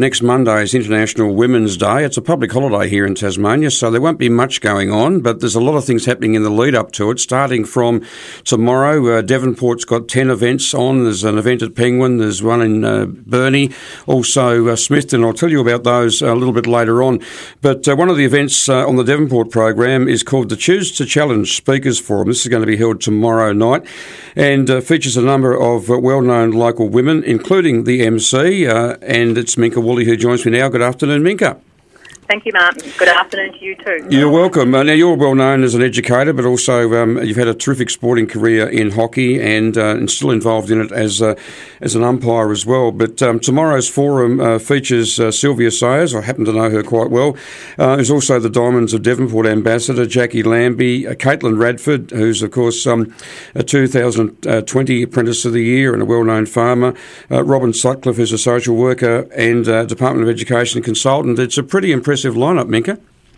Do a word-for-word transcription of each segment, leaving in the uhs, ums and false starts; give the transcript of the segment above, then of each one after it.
next Monday is International Women's Day. It's a public holiday here in Tasmania, so there won't be much going on, but there's a lot of things happening in the lead up to it, starting from tomorrow. Uh, Devonport's got ten events on. There's an event at Penguin. There's one in uh, Burnie. Also, uh, Smithton. I'll tell you about those a little bit later on. But uh, one of the events uh, on the Devonport program is called the Choose to Challenge Speakers Forum. This is going to be held tomorrow night and uh, features a number of uh, well-known local women, including the M C, uh, and it's Minka Woolley who joins me now. Good afternoon, Minka. Thank you, Martin. Good afternoon to you too. You're welcome. Uh, now, you're well known as an educator, but also um, you've had a terrific sporting career in hockey and, uh, and still involved in it as uh, as an umpire as well. But um, tomorrow's forum uh, features uh, Sylvia Sayers. I happen to know her quite well. Uh, there's also the Diamonds of Devonport ambassador, Jackie Lambie, uh, Caitlin Radford, who's, of course, um, a two thousand twenty Apprentice of the Year and a well-known farmer, uh, Robin Sutcliffe, who's a social worker and uh, Department of Education consultant. It's a pretty impressive lineup, Minka.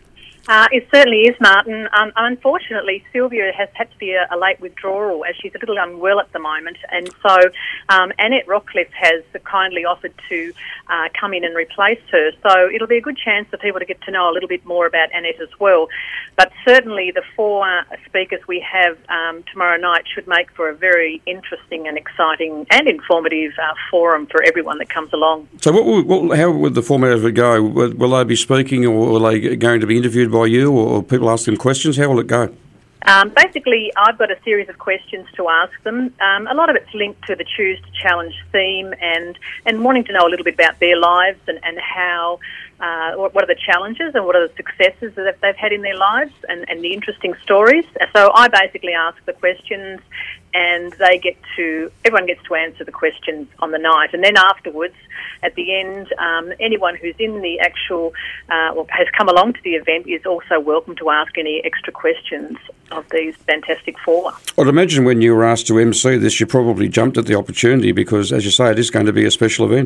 Uh, it certainly is, Martin. Um, unfortunately, Sylvia has had to be a, a late withdrawal as she's a little unwell at the moment, and so um, Annette Rockcliffe has kindly offered to uh, come in and replace her. So it'll be a good chance for people to get to know a little bit more about Annette as well. But certainly the four uh, speakers we have um, tomorrow night should make for a very interesting and exciting and informative uh, forum for everyone that comes along. So what, will, what how would the format of it go? Will, will they be speaking, or are they going to be interviewed by you, or people ask them questions? How will it go? Um, basically, I've got a series of questions to ask them. Um, a lot of it's linked to the Choose to Challenge theme and, and wanting to know a little bit about their lives and, and how, uh, what are the challenges and what are the successes that they've had in their lives and, and the interesting stories. So I basically ask the questions and they get to, everyone gets to answer the questions on the night. And then afterwards, at the end, um, anyone who's in the actual, uh, or has come along to the event is also welcome to ask any extra questions of these fantastic four. I'd imagine when you were asked to M C this, you probably jumped at the opportunity because, as you say, it is going to be a special event.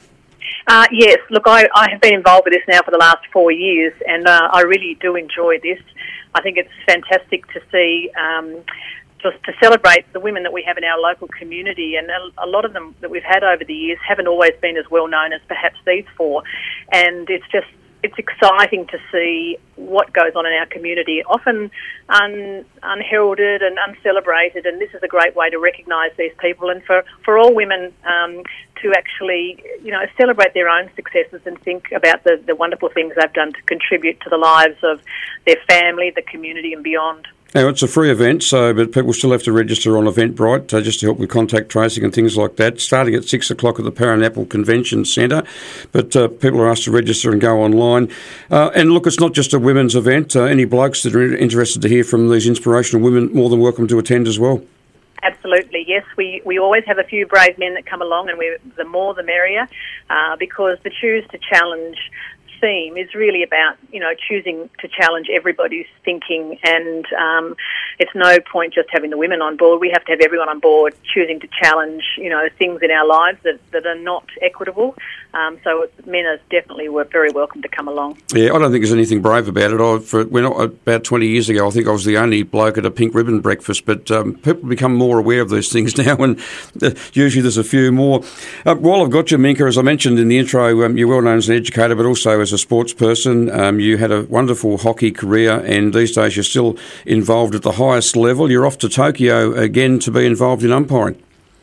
Uh, yes, look, I, I have been involved with this now for the last four years and uh, I really do enjoy this. I think it's fantastic to see um, just to celebrate the women that we have in our local community, and a, a lot of them that we've had over the years haven't always been as well known as perhaps these four, and it's just it's exciting to see what goes on in our community, often un, unheralded and uncelebrated, and this is a great way to recognise these people and for, for all women um, to actually, you know, celebrate their own successes and think about the, the wonderful things they've done to contribute to the lives of their family, the community and beyond. Now, it's a free event, so but people still have to register on Eventbrite uh, just to help with contact tracing and things like that, starting at six o'clock at the Paranapple Convention Centre. But uh, people are asked to register and go online. Uh, and look, it's not just a women's event. Uh, any blokes that are interested to hear from these inspirational women, more than welcome to attend as well. Absolutely, yes. We, we always have a few brave men that come along, and we're, the more the merrier, uh, because the Choose to Challenge theme is really about, you know, choosing to challenge everybody's thinking, and um, it's no point just having the women on board. We have to have everyone on board choosing to challenge, you know, things in our lives that, that are not equitable. Um, so men are definitely were very welcome to come along. Yeah, I don't think there's anything brave about it. I, for, when I, about twenty years ago, I think I was the only bloke at a pink ribbon breakfast, but um, people become more aware of these things now, and uh, usually there's a few more. Uh, while I've got you, Minka, as I mentioned in the intro, um, you're well known as an educator, but also as a sports person. Um, you had a wonderful hockey career, and these days you're still involved at the highest level. You're off to Tokyo again to be involved in umpiring.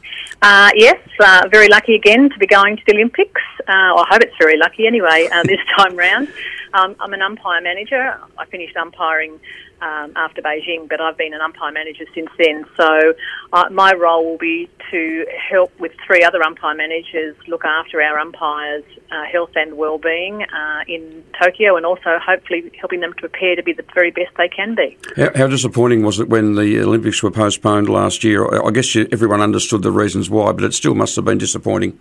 Uh, yes, uh, very lucky again to be going to the Olympics. Uh, I hope it's very lucky anyway uh, this time round. Um, I'm an umpire manager. I finished umpiring um, after Beijing, but I've been an umpire manager since then. So uh, my role will be to help with three other umpire managers look after our umpires' uh, health and well-being uh, in Tokyo, and also hopefully helping them to prepare to be the very best they can be. How, how disappointing was it when the Olympics were postponed last year? I guess you, everyone understood the reasons why, but it still must have been disappointing.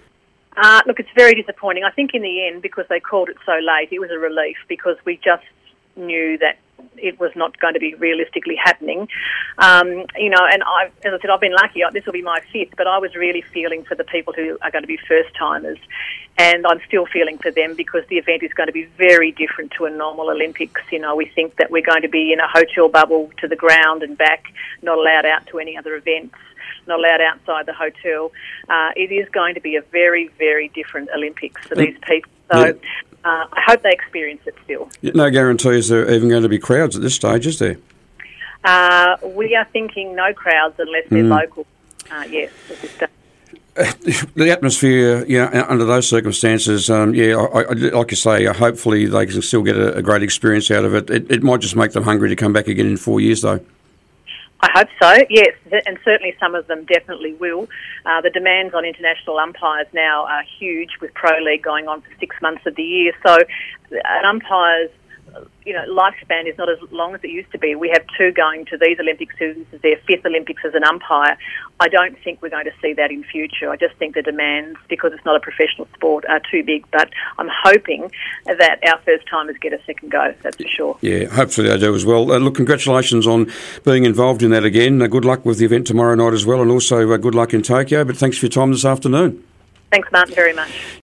Uh, look, it's very disappointing. I think in the end, because they called it so late, it was a relief because we just knew that it was not going to be realistically happening. Um, you know, and I, as I said, I've been lucky. This will be my fifth, but I was really feeling for the people who are going to be first-timers, and I'm still feeling for them because the event is going to be very different to a normal Olympics. You know, we think that we're going to be in a hotel bubble to the ground and back, not allowed out to any other events. not allowed outside the hotel. Uh, it is going to be a very, very different Olympics for these people. So. Yeah. Uh, I hope they experience it still. No guarantees there are even going to be crowds at this stage, is there? Uh, we are thinking no crowds unless they're mm. local. Uh, yes, at this stage. The atmosphere, you know, under those circumstances, um, yeah, I, I, like you say, hopefully they can still get a, a great experience out of it. it. It might just make them hungry to come back again in four years, though. I hope so, yes, and certainly some of them definitely will. Uh, the demands on international umpires now are huge, with Pro League going on for six months of the year. So an umpire's you know, lifespan is not as long as it used to be. We have two going to these Olympics who this is their fifth Olympics as an umpire. I don't think we're going to see that in future. I just think the demands, because it's not a professional sport, are too big. But I'm hoping that our first timers get a second go, that's for sure. Yeah, hopefully they do as well. Uh, look, congratulations on being involved in that again. Uh, good luck with the event tomorrow night as well, and also uh, good luck in Tokyo. But thanks for your time this afternoon. Thanks, Martin, very much.